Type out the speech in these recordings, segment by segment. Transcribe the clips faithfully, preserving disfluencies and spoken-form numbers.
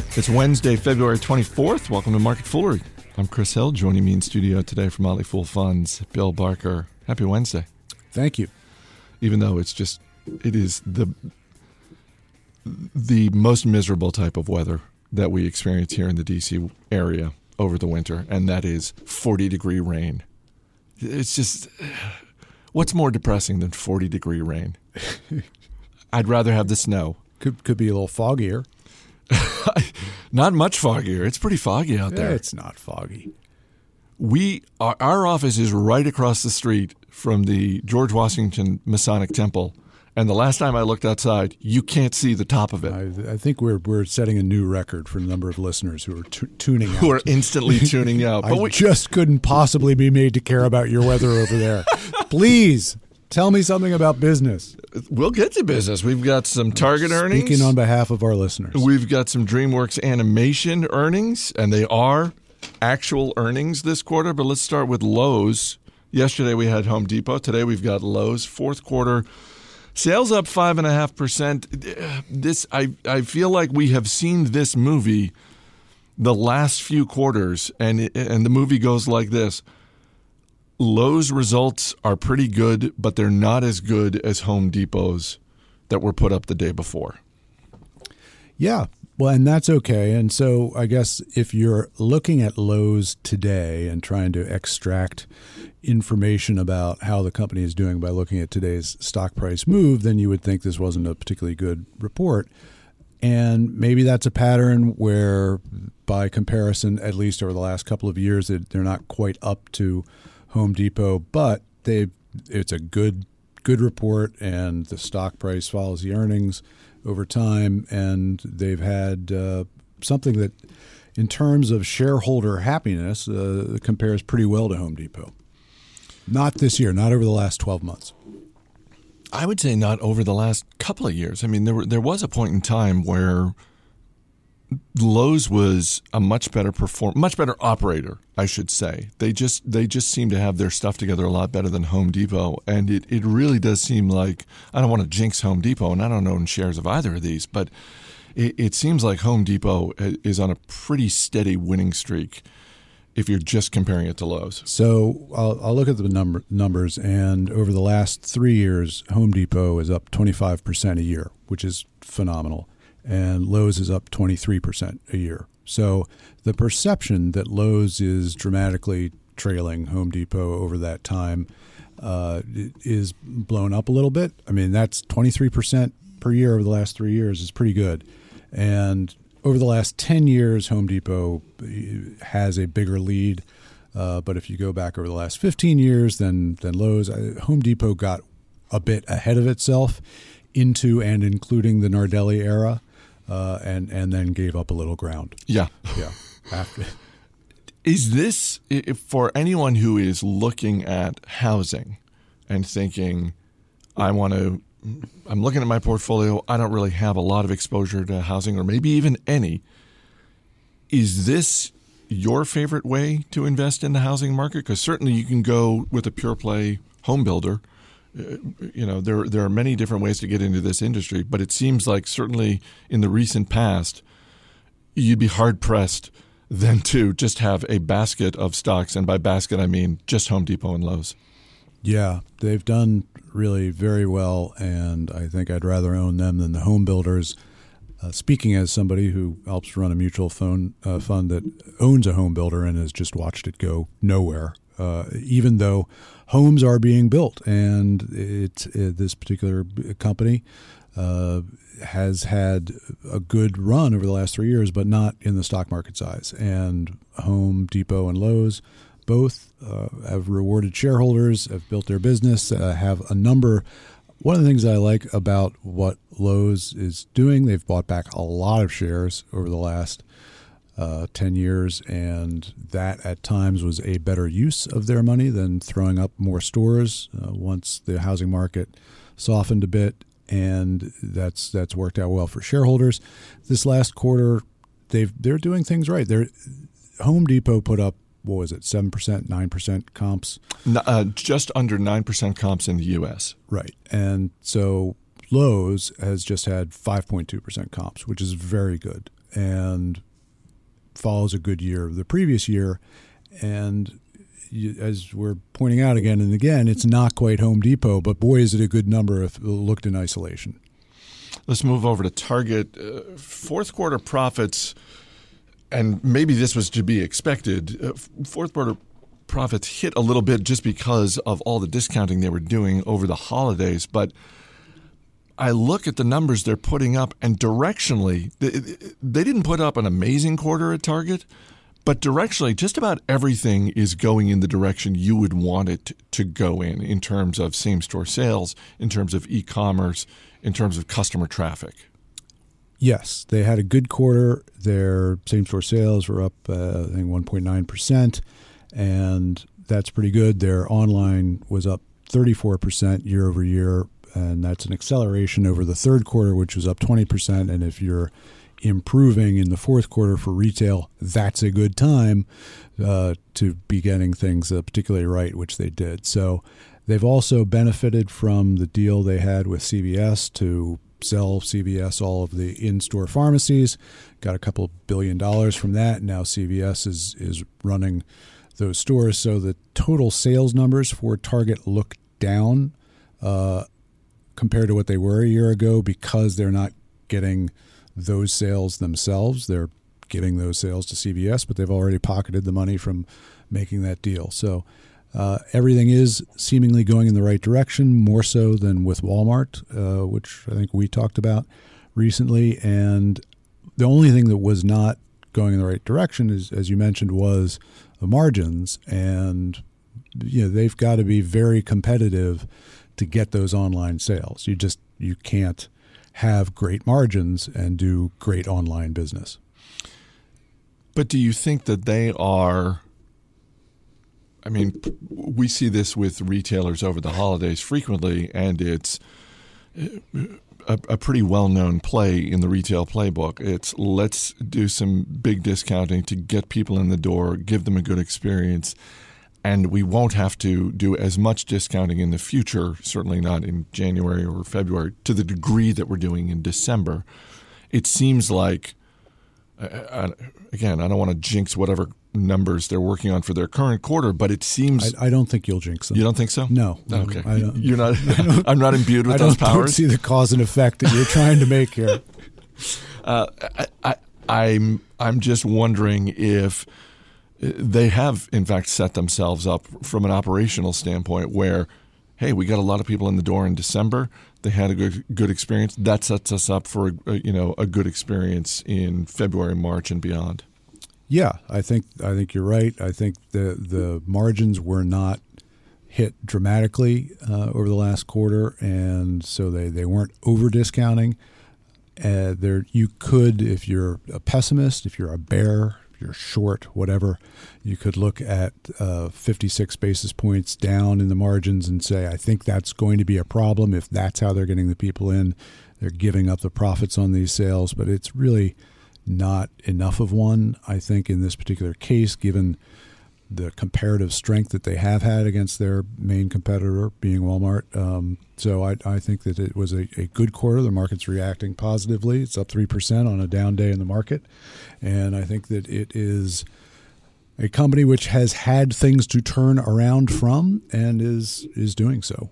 It's Wednesday, February twenty-fourth. Welcome to Market Foolery. I'm Chris Hill. Joining me in studio today from Motley Fool Funds, Bill Barker. Happy Wednesday. Thank you. Even though it's just, it is the the most miserable type of weather that we experience here in the D C area over the winter, and that is forty degree rain. It's just, what's more depressing than forty degree rain? I'd rather have the snow. Could could be a little foggier. Not much foggier. It's pretty foggy out there. It's not foggy. We our, our office is right across the street from the George Washington Masonic Temple, and the last time I looked outside, you can't see the top of it. I, I think we're we're setting a new record for the number of listeners who are t- tuning out. Who are instantly tuning out. I But we, just couldn't possibly be made to care about your weather over there. Please tell me something about business. We'll get to business. We've got some Target earnings. Speaking on behalf of our listeners. We've got some DreamWorks Animation earnings, and they are actual earnings this quarter. But let's start with Lowe's. Yesterday we had Home Depot. Today we've got Lowe's. Fourth quarter sales up five point five percent. This I, I feel like we have seen this movie the last few quarters, and it, and the movie goes like this. Lowe's results are pretty good, but they're not as good as Home Depot's that were put up the day before. Yeah, well, and that's okay. And so I guess if you're looking at Lowe's today and trying to extract information about how the company is doing by looking at today's stock price move, then you would think this wasn't a particularly good report. And maybe that's a pattern where, by comparison, at least over the last couple of years, they're not quite up to Home Depot, but they it's a good good report, and the stock price follows the earnings over time, and they've had uh, something that, in terms of shareholder happiness, uh, compares pretty well to Home Depot. Not this year, not over the last twelve months. I would say not over the last couple of years. I mean, there were, there was a point in time where Lowe's was a much better perform, much better operator, I should say. They just they just seem to have their stuff together a lot better than Home Depot, and it, it really does seem like, I don't want to jinx Home Depot, and I don't own shares of either of these, but it, it seems like Home Depot is on a pretty steady winning streak if you're just comparing it to Lowe's. So I'll, I'll look at the number, numbers, and over the last three years, Home Depot is up twenty-five percent a year, which is phenomenal. And Lowe's is up twenty-three percent a year. So the perception that Lowe's is dramatically trailing Home Depot over that time uh, is blown up a little bit. I mean, that's twenty-three percent per year over the last three years is pretty good. And over the last ten years, Home Depot has a bigger lead. Uh, but if you go back over the last fifteen years, then, then Lowe's, Home Depot got a bit ahead of itself into and including the Nardelli era. Uh, and and then gave up a little ground. Yeah. Yeah. After. Is this, if for anyone who is looking at housing and thinking, I want to, I'm looking at my portfolio, I don't really have a lot of exposure to housing, or maybe even any, is this your favorite way to invest in the housing market? Because certainly you can go with a pure play home builder. You know, there there are many different ways to get into this industry, but it seems like certainly in the recent past, you'd be hard-pressed then to just have a basket of stocks, and by basket I mean just Home Depot and Lowe's. Yeah, they've done really very well, and I think I'd rather own them than the home builders. Uh, speaking as somebody who helps run a mutual fund, uh, fund that owns a home builder and has just watched it go nowhere, uh, even though homes are being built, and it, it this particular company uh, has had a good run over the last three years, but not in the stock market size. And Home Depot and Lowe's both uh, have rewarded shareholders, have built their business, uh, have a number. One of the things that I like about what Lowe's is doing, they've bought back a lot of shares over the last Uh, ten years, and that at times was a better use of their money than throwing up more stores uh, once the housing market softened a bit, and that's that's worked out well for shareholders. This last quarter, they've they're doing things right. They're Home Depot put up, what was it, seven percent, nine percent comps? Uh, just under nine percent comps in the U S. Right, and so Lowe's has just had five point two percent comps, which is very good. and follows a good year of the previous year. And you, as we're pointing out again and again, it's not quite Home Depot, but boy, is it a good number if looked in isolation. Let's move over to Target. Uh, fourth quarter profits, and maybe this was to be expected, uh, fourth quarter profits hit a little bit just because of all the discounting they were doing over the holidays. But I look at the numbers they're putting up, and directionally, they, they didn't put up an amazing quarter at Target, but directionally, just about everything is going in the direction you would want it to go in, in terms of same-store sales, in terms of e-commerce, in terms of customer traffic. Yes, they had a good quarter. Their same-store sales were up, uh, I think, one point nine percent, and that's pretty good. Their online was up thirty-four percent year over year, and that's an acceleration over the third quarter, which was up twenty percent. And if you're improving in the fourth quarter for retail, that's a good time uh, to be getting things uh, particularly right, which they did. So they've also benefited from the deal they had with C V S to sell C V S all of the in-store pharmacies. Got a couple billion dollars from that. Now C V S is is running those stores. So the total sales numbers for Target look down uh, compared to what they were a year ago because they're not getting those sales themselves. They're giving those sales to C V S, but they've already pocketed the money from making that deal. So uh, everything is seemingly going in the right direction, more so than with Walmart, uh, which I think we talked about recently. And the only thing that was not going in the right direction, is, as you mentioned, was the margins. And you know, they've got to be very competitive to get those online sales. You just you can't have great margins and do great online business. But do you think that they are, I mean, we see this with retailers over the holidays frequently, and it's a, a pretty well-known play in the retail playbook. It's let's do some big discounting to get people in the door, give them a good experience, and we won't have to do as much discounting in the future, certainly not in January or February, to the degree that we're doing in December. It seems like, uh, again, I don't want to jinx whatever numbers they're working on for their current quarter, but it seems... I, I don't think you'll jinx them. You don't think so? No. Okay. I don't, You're not, I'm not imbued with I those don't, powers? I don't see the cause and effect that you're trying to make here. Uh, I, I, I'm, I'm just wondering if... They have, in fact, set themselves up from an operational standpoint where, hey, we got a lot of people in the door in December. They had a good good experience. That sets us up for a, you know a good experience in February, March, and beyond. Yeah, I think I think you're right. I think the the margins were not hit dramatically uh, over the last quarter, and so they, they weren't over discounting. Uh, there, you could, if you're a pessimist, if you're a bear, you're short, whatever, you could look at uh, fifty-six basis points down in the margins and say, I think that's going to be a problem if that's how they're getting the people in. They're giving up the profits on these sales, but it's really not enough of one, I think, in this particular case, given the comparative strength that they have had against their main competitor, being Walmart. Um, so I, I think that it was a, a good quarter. The market's reacting positively. It's up three percent on a down day in the market. And I think that it is a company which has had things to turn around from and is is doing so.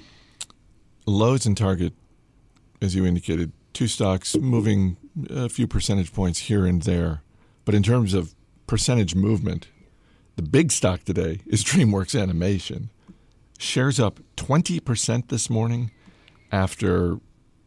Lowe's and Target, as you indicated, two stocks moving a few percentage points here and there. But in terms of percentage movement, the big stock today is DreamWorks Animation. Shares up twenty percent this morning after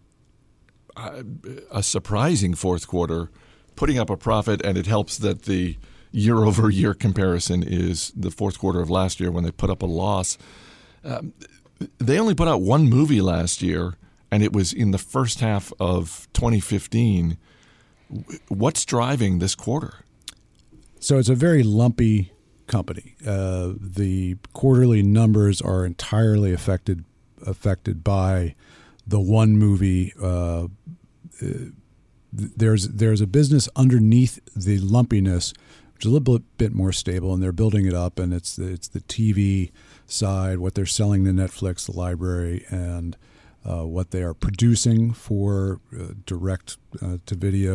a surprising fourth quarter, putting up a profit, and it helps that the year-over-year comparison is the fourth quarter of last year when they put up a loss. Um, they only put out one movie last year, and it was in the first half of twenty fifteen. What's driving this quarter? So it's a very lumpy company. Uh, the quarterly numbers are entirely affected affected by the one movie. Uh, there's there's a business underneath the lumpiness, which is a little bit more stable, and they're building it up. And it's the, it's the T V side, what they're selling to Netflix, the library, and uh, what they are producing for uh, direct uh, to video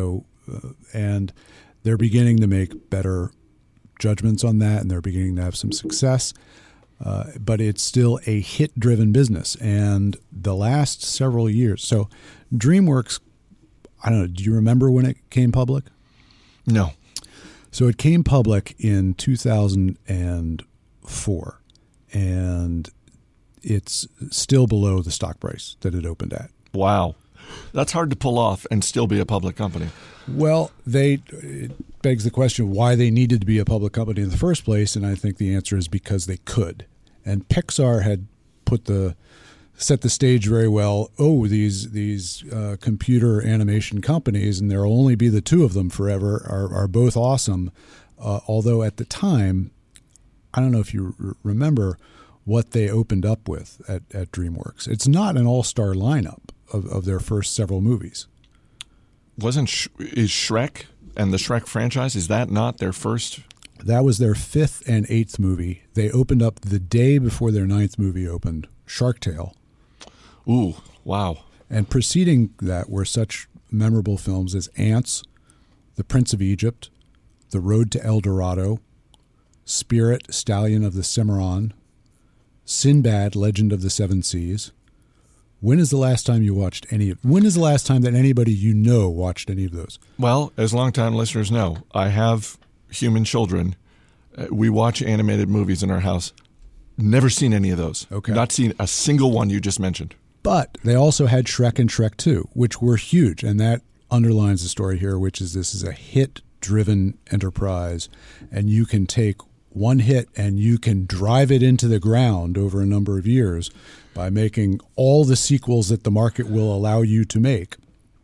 uh, and they're beginning to make better judgments on that, and they're beginning to have some success. Uh, but it's still a hit-driven business. And the last several years, so DreamWorks, I don't know, do you remember when it came public? No. So it came public in two thousand four, and it's still below the stock price that it opened at. Wow. That's hard to pull off and still be a public company. Well, they it begs the question why they needed to be a public company in the first place, and I think the answer is because they could. And Pixar had put the set the stage very well. Oh, these these uh, computer animation companies, and there'll only be the two of them forever, are are both awesome. Uh, although at the time, I don't know if you r- remember what they opened up with at, at DreamWorks. It's not an all-star lineup of, of their first several movies. Wasn't Sh- is Shrek and the Shrek franchise, is that not their first? That was their fifth and eighth movie. They opened up the day before their ninth movie opened, Shark Tale. Ooh, wow. And preceding that were such memorable films as Ants, The Prince of Egypt, The Road to El Dorado, Spirit, Stallion of the Cimarron, Sinbad, Legend of the Seven Seas. When is the last time you watched any of When is the last time that anybody you know watched any of those? Well, as longtime listeners know, I have human children. Uh, we watch animated movies in our house. Never seen any of those. Okay. Not seen a single one you just mentioned. But they also had Shrek and Shrek two, which were huge. And that underlines the story here, which is this is a hit-driven enterprise. And you can take one hit and you can drive it into the ground over a number of years by making all the sequels that the market will allow you to make.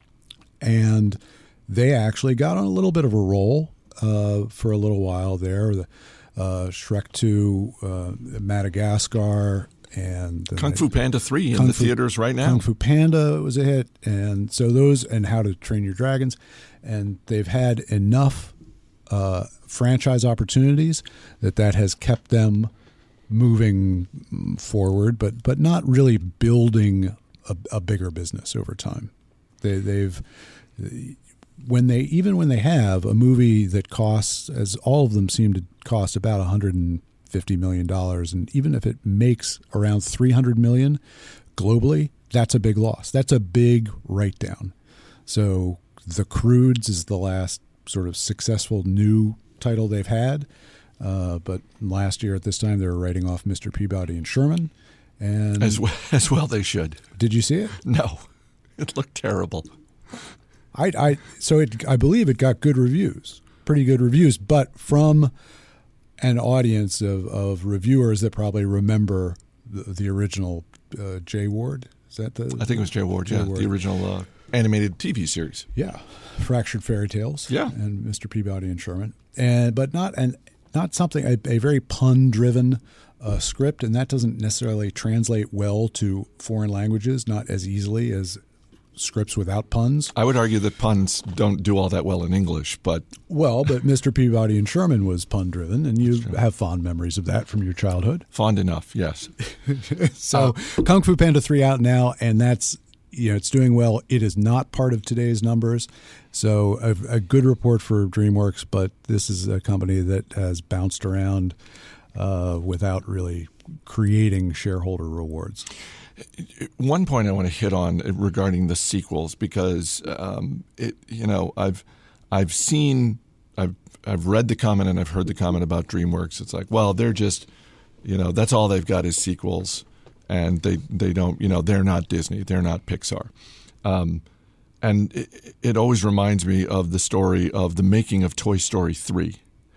And they actually got on a little bit of a roll uh, for a little while there. The, uh, Shrek two, uh, Madagascar, and Kung Fu Panda three in Kung the Fu, theaters right now. Kung Fu Panda was a hit, and so those, and How to Train Your Dragons, and they've had enough uh, franchise opportunities that that has kept them moving forward, but but not really building a, a bigger business over time. They, they've when they even when they have a movie that costs, as all of them seem to cost, about one hundred fifty million dollars, and even if it makes around three hundred million dollars globally, that's a big loss. That's a big write-down. So The Croods is the last sort of successful new title they've had, uh, but last year at this time they were writing off Mister Peabody and Sherman. And As well, as well they should. Did you see it? No, it looked terrible. I, I so it I believe it got good reviews, pretty good reviews, but from an audience of, of reviewers that probably remember the, the original uh, Jay Ward. Is that the? I think it was Jay Ward. Jay yeah, Ward. the original uh, animated T V series. Yeah, Fractured Fairy Tales. Yeah, and Mister Peabody and Sherman, and but not and not something a, a very pun-driven uh, script, and that doesn't necessarily translate well to foreign languages, not as easily as scripts without puns. I would argue that puns don't do all that well in English, but well, but Mister Peabody and Sherman was pun-driven, and you have fond memories of that from your childhood. Fond enough, yes. So, uh, Kung Fu Panda three out now, and that's you know it's doing well. It is not part of today's numbers, so a, a good report for DreamWorks. But this is a company that has bounced around uh, without really creating shareholder rewards. One point I want to hit on regarding the sequels, because um, it, you know, I've I've seen, I've I've read the comment and I've heard the comment about DreamWorks. It's like, well, they're just, you know, that's all they've got is sequels, and they they don't, you know, they're not Disney, they're not Pixar, um, and it, it always reminds me of the story of the making of Toy Story three,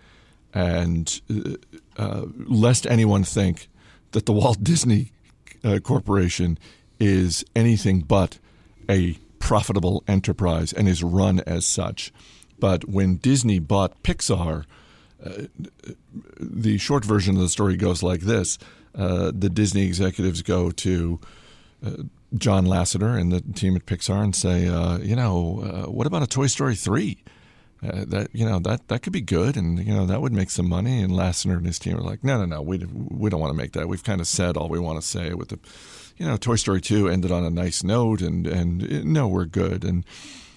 and uh, lest anyone think that the Walt Disney Uh, corporation is anything but a profitable enterprise and is run as such. But when Disney bought Pixar, uh, the short version of the story goes like this. Uh, the Disney executives go to uh, John Lasseter and the team at Pixar and say, uh, you know, uh, what about a Toy Story three? Uh, that you know that that could be good, and you know that would make some money. And Lasseter and his team are like, no, no, no, we we don't want to make that. We've kind of said all we want to say with the, you know, Toy Story two ended on a nice note, and and no, we're good. And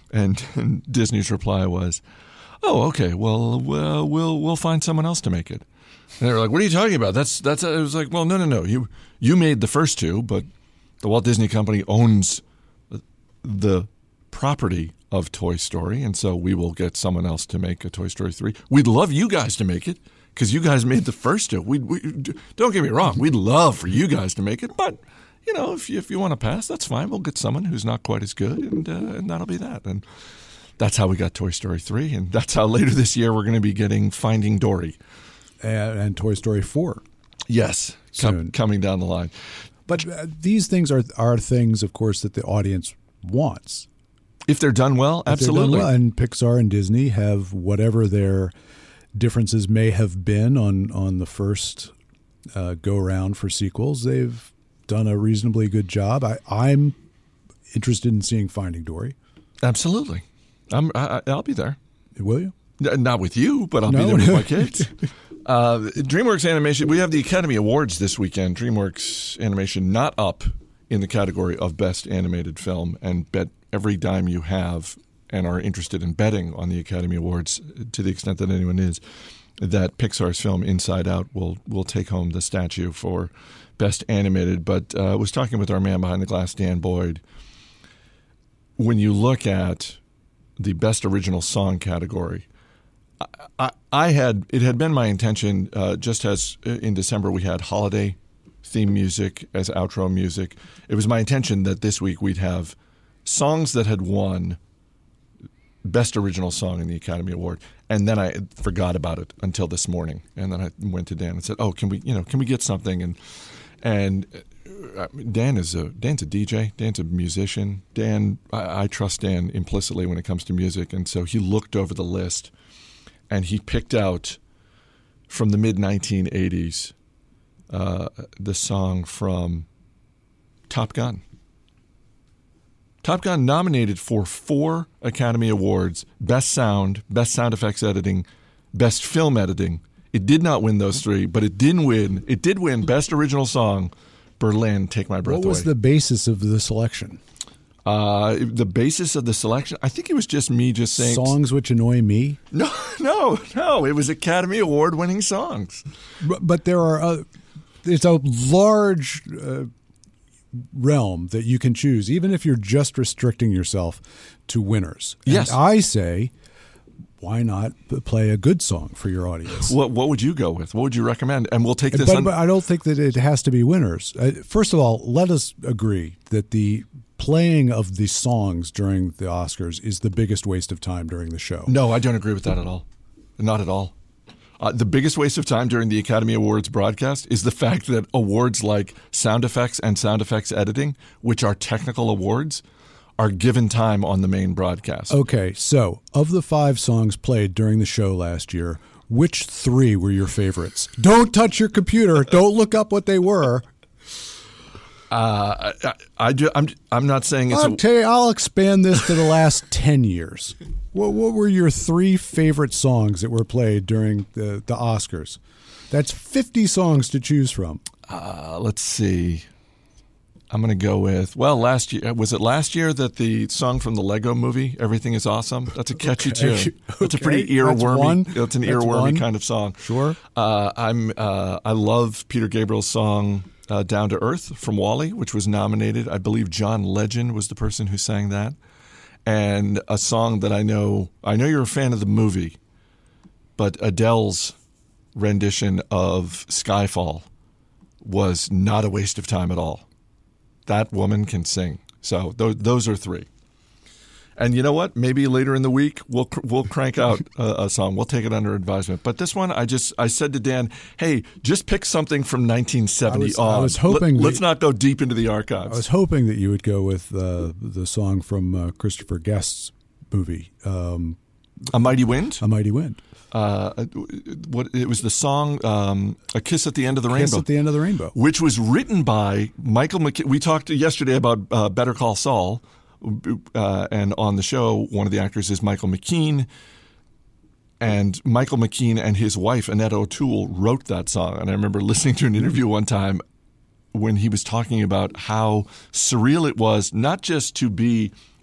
And, and Disney's reply was, "Oh, okay. Well, we'll we'll we'll find someone else to make it." And they were like, "What are you talking about? That's that's." It was like, "Well, no, no, no. You you made the first two, but the Walt Disney Company owns the property of Toy Story, and so we will get someone else to make a Toy Story three. We'd love you guys to make it because you guys made the first two. We, we don't get me wrong. We'd love for you guys to make it, but." You know, if you, if you want to pass, that's fine. We'll get someone who's not quite as good, and uh, and that'll be that. And that's how we got Toy Story three, and that's how later this year we're going to be getting Finding Dory. And, and Toy Story four. Yes, com- coming down the line. But uh, these things are are things, of course, that the audience wants. If they're done well, if absolutely. Done well. And Pixar and Disney have whatever their differences may have been on, on the first uh, go-around for sequels, they've done a reasonably good job. I, I'm interested in seeing Finding Dory. Absolutely. I'm, I, I'll be there. Will you? Not with you, but I'll no. be there with my kids. uh, DreamWorks Animation, we have the Academy Awards this weekend. DreamWorks Animation not up in the category of Best Animated Film, and bet every dime you have and are interested in betting on the Academy Awards, to the extent that anyone is, that Pixar's film Inside Out will will take home the statue for Best Animated. But uh, I was talking with our man behind the glass, Dan Boyd. When you look at the Best Original Song category, I, I, I had it had been my intention, uh, just as in December we had holiday theme music as outro music, it was my intention that this week we'd have songs that had won Best Original Song in the Academy Award, and then I forgot about it until this morning. And then I went to Dan and said, "Oh, can we, you know, can we get something?" And and Dan is a Dan's a D J. Dan's a musician. Dan, I, I trust Dan implicitly when it comes to music, and so he looked over the list, and he picked out from the mid nineteen eighties uh, the song from Top Gun. Top Gun nominated for four Academy Awards: Best Sound, Best Sound Effects Editing, Best Film Editing. It did not win those three, but it did win. It did win Best Original Song, Berlin, Take My Breath Away. What was the basis of the selection? Uh, the basis of the selection, I think it was just me just saying... Songs which annoy me? No, no, no. It was Academy Award-winning songs. But, but there are... Uh, it's a large... Uh, realm that you can choose, even if you're just restricting yourself to winners. And yes. I say, why not play a good song for your audience? What What would you go with? What would you recommend? And we'll take this. But, on- but I don't think that it has to be winners. Uh, first of all, let us agree that the playing of the songs during the Oscars is the biggest waste of time during the show. No, I don't agree with that at all. Not at all. Uh, the biggest waste of time during the Academy Awards broadcast is the fact that awards like sound effects and sound effects editing, which are technical awards, are given time on the main broadcast. Okay, so of the five songs played during the show last year, which three were your favorites? Don't touch your computer. Don't look up what they were. Uh, I, I, I, I'm, I'm not saying it's I'll, a, tell you, I'll expand this to the last ten years. What, what were your three favorite songs that were played during the, the Oscars? That's fifty songs to choose from. Uh, let's see. I'm going to go with, well, last year, was it last year that the song from the Lego movie, Everything is Awesome? That's a catchy okay. tune. That's okay. a pretty earwormy, that's, that's an that's earwormy one. kind of song. Sure. Uh, I'm, uh, I love Peter Gabriel's song, Uh, Down to Earth from WALL-E, which was nominated. I believe John Legend was the person who sang that. And a song that I know, I know you're a fan of the movie, but Adele's rendition of Skyfall was not a waste of time at all. That woman can sing. So th- those are three. And you know what? Maybe later in the week we'll cr- we'll crank out a, a song. We'll take it under advisement. But this one, I just I said to Dan, "Hey, just pick something from nineteen seventy I was, on. I was hoping Let, let's that, not go deep into the archives." I was hoping that you would go with uh, the song from uh, Christopher Guest's movie, um, A Mighty Wind. A Mighty Wind. Uh, what it was the song um, "A Kiss at the End of the Kiss Rainbow," at the End of the Rainbow, which was written by Michael McKean. We talked yesterday about uh, Better Call Saul. Uh, and on the show, one of the actors is Michael McKean. And Michael McKean and his wife, Annette O'Toole, wrote that song. And I remember listening to an interview one time when he was talking about how surreal it was, not just to be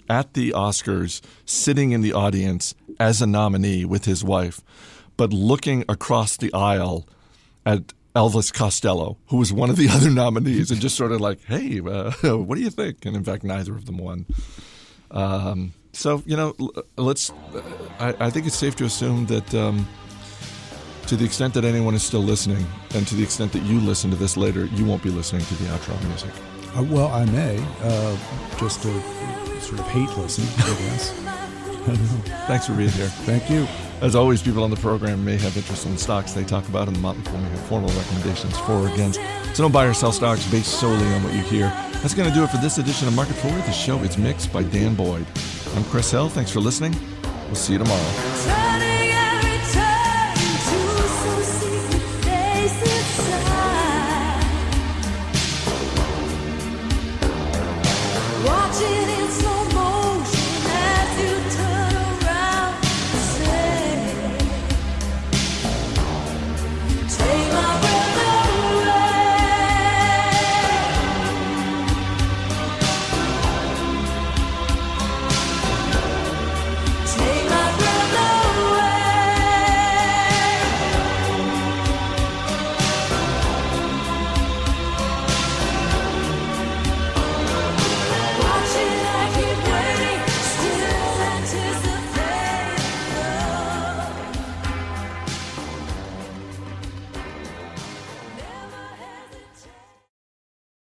at the Oscars, sitting in the audience as a nominee with his wife, but looking across the aisle at Elvis Costello, who was one of the other nominees, and just sort of like, hey, uh, what do you think? And in fact, neither of them won. Um, so, you know, let's. I, I think it's safe to assume that um, to the extent that anyone is still listening, and to the extent that you listen to this later, you won't be listening to the outro music. Uh, well, I may, uh, just to sort of hate listen, I guess. I don't know. Thanks for being here. Thank you. As always, people on the program may have interest in the stocks they talk about, and the Motley Fool may have formal recommendations for or against. So don't buy or sell stocks based solely on what you hear. That's going to do it for this edition of Market Forward. The show is mixed by Dan Boyd. I'm Chris Hill. Thanks for listening. We'll see you tomorrow. Watching